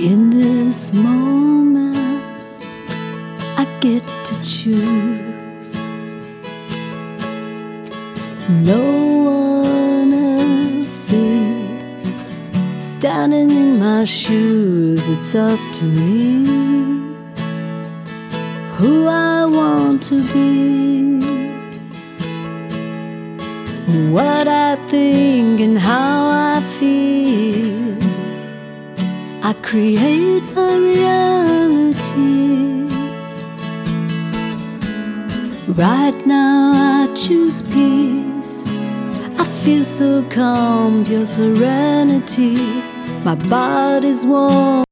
In this moment, I get to choose. No one else is standing in my shoes. It's up to me who I want to be, what I think and how I feel. I create my reality. Right now I choose peace. I feel so calm, pure serenity. My body's warm.